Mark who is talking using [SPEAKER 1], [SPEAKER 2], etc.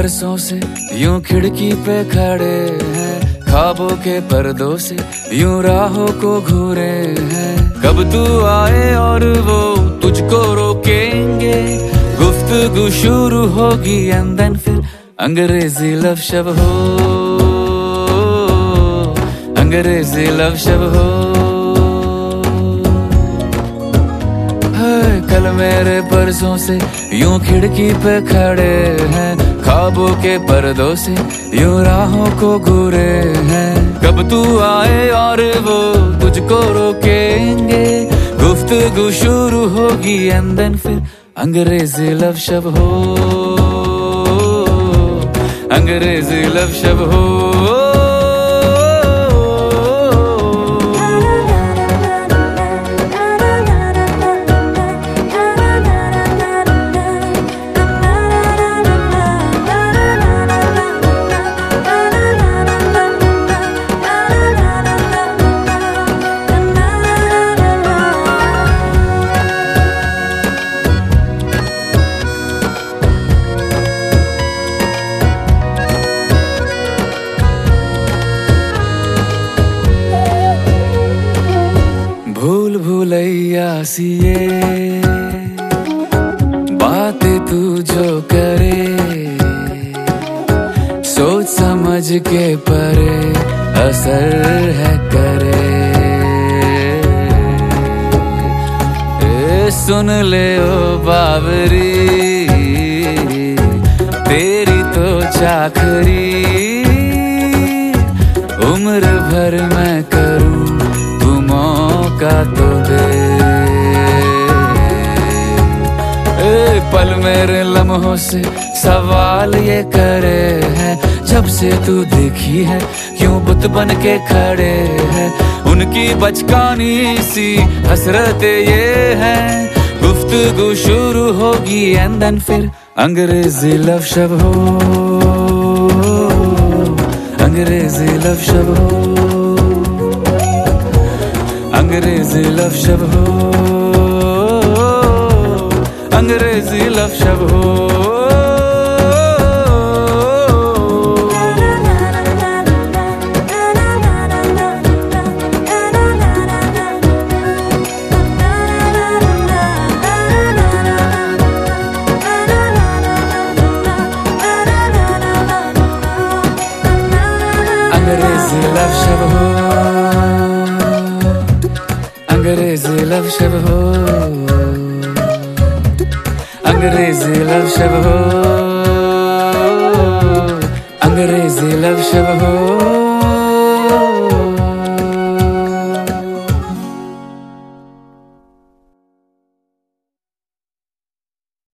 [SPEAKER 1] बरसों से यूं खिड़की पे खड़े हैं, ख्वाबों के पर्दों से यूं राहों को घूरे हैं। कब तू आए और वो तुझको रोकेंगे, गुफ्तगू शुरू होगी एंड देन फिर अंग्रेजी लव शब हो, अंग्रेजी लव शब हो। कल मेरे परसों से यूं खिड़की पे खड़े हैं, ख्वाबों के पर्दों से यूं राहों को घूरे हैं। कब तू आए और वो तुझको रोकेंगे, गुफ्तगू शुरू होगी एंड देन फिर अंग्रेजी लव शब हो, अंग्रेजी लव शब हो। भूल भुलैया सी ये बातें तू जो करे, सोच समझ के परे असर है करे। सुन ले ओ बावरी, तेरी तो चाकरी उम्र भर मैं करूं, मौका तो दे। पल मेरे लम्हों से सवाल ये करे हैं, जब से तू देखी है क्यों बुत बन के खड़े हैं। उनकी बचकानी सी हसरतें ये हैं, गुफ्तगू शुरू होगी एंड देन फिर अंग्रेजी लव शब हो, अंग्रेजी लव शब हो, अंग्रेजी लव शब हो, अंग्रेजी लव शब हो। अंग्रेजी लव शब हो, अंग्रेजी लव शब हो, अंग्रेजी लव शब हो, अंग्रेजी लव शब हो।